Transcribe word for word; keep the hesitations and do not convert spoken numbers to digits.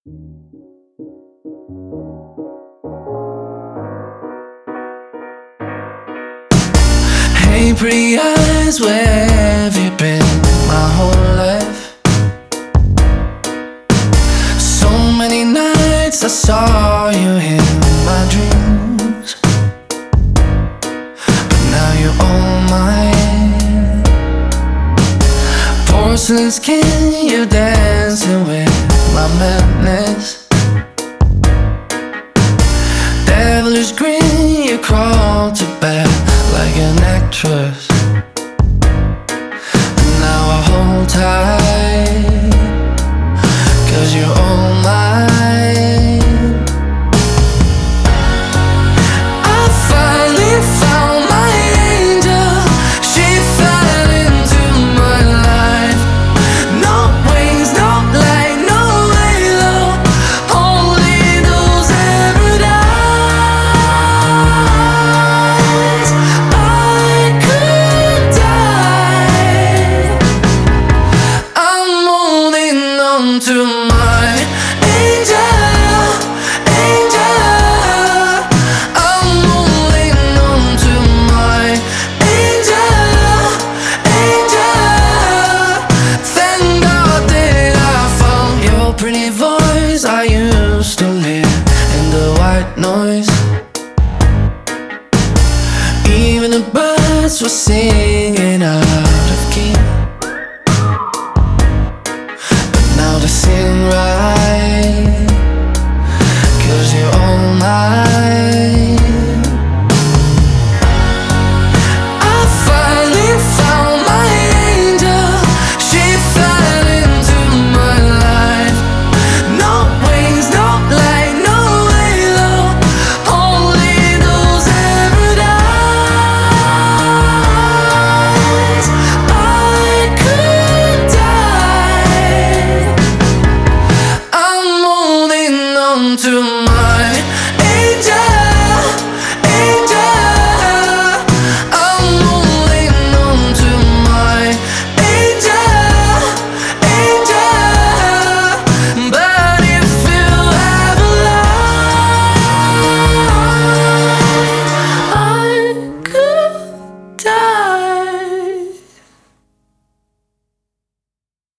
Hey, pretty eyes, where have you been my whole life? So many nights I saw you in my dreams, but now you're all mine. Porcelain skin, you're dancing with my madness. Devilish grin, you crawl to bed like an actress. And now I hold tight, 'cause you're all mine. I finally found my angel. She fell into my life. No wings, no light, no halo, only those emerald eyes. I could die. I'm holding on to my angel, angel. I'm holding on to my angel, angel. Thank God that I found your pretty voice. I used to live in the white noise. Even the birds were singing